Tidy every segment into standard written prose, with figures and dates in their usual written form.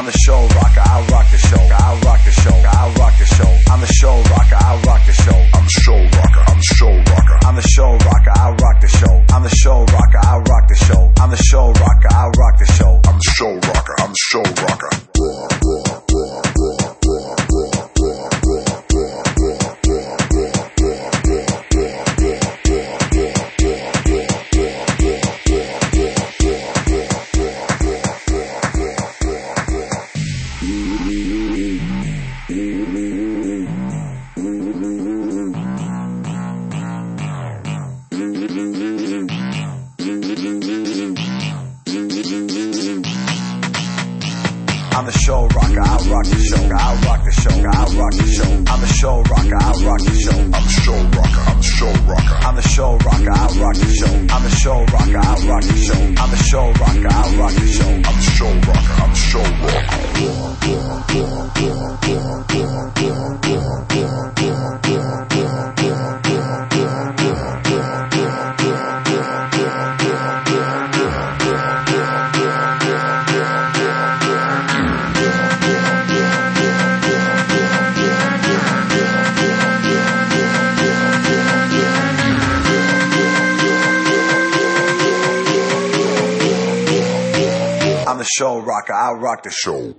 I'm the show rocker, I'll rock the show. I'll rock the show, I'll rock the show. I'm the show rocker, I'll rock the show. I'm the show rocker, I'm the show rocker. I'm the show rocker, I'll rock the show. I'm the show rocker, I'll rock the show. I'm the show rocker, I'll rock the show. I'm the show rocker, I'm the show rocker. I'm the show rocker, I'll rock the show. I'll rock the show, I'll rock the show. I'm the show rocker, I'll rock the show. I'm the show rocker, I'm the show rocker. I'm the show rocker, I'll rock the show. I'm the show rocker, I'll rock the show. I'm the show rocker, I'll rock the show. I'm the show rocker, I'm the show I'm the show rocker, I'll rock the show.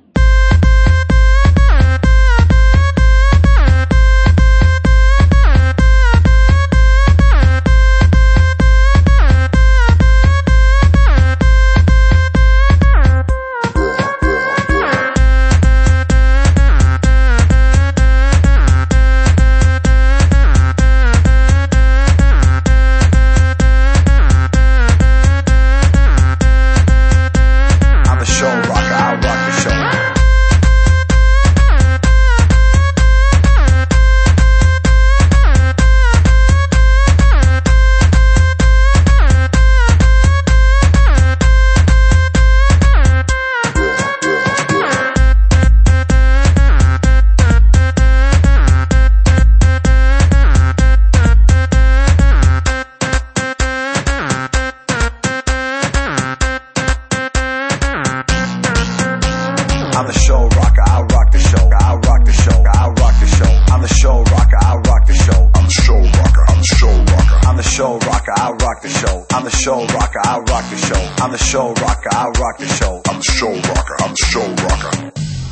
I'm the show rocker, I'll rock the show. I'll rock the show, I'll rock the show. I'm the show rocker, I'll rock the show. I'm the show rocker, I'm the show rocker. I'm the show rocker, I'll rock the show. I'm the show rocker, I'll rock the show. I'm the show rocker, I'll rock the show. I'm the show rocker, I'm the show rocker.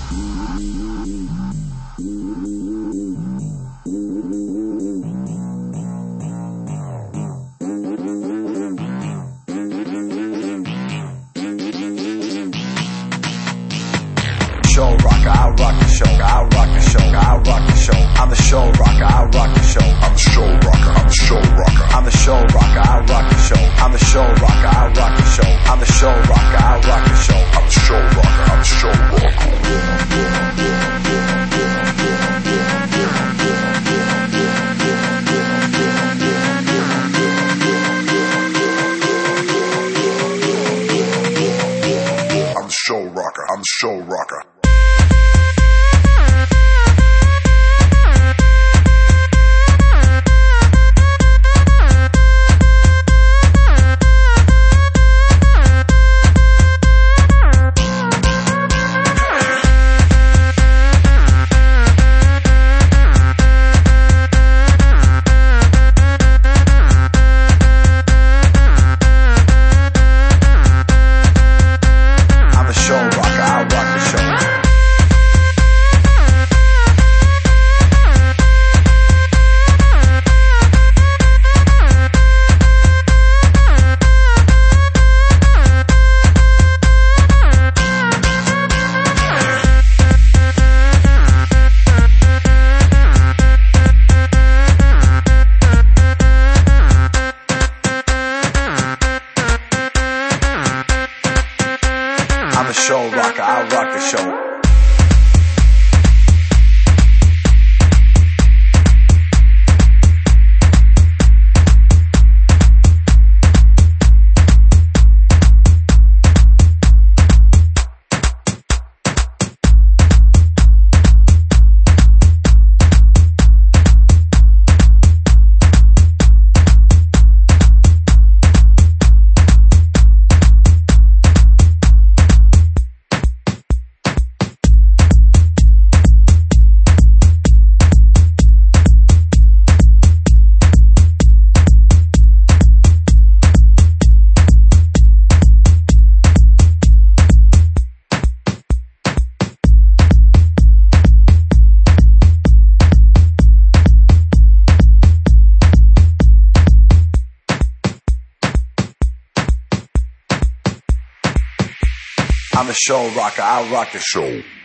Show rocker, I'll rock the show. I'll rock the show. I'll rock the show. I'm the show rocker, I'll rock the show. I'm the show rocker, I'm the show rocker. I'm the show rocker, I'll rock the show. I'm the show rocker, I'll rock the show. I'm the show rocker, I'll rock the show. I'm the show rocker, I'm the show rocker. I'm the show rocker, I'm the show rocker. the show rocker. I rock the show.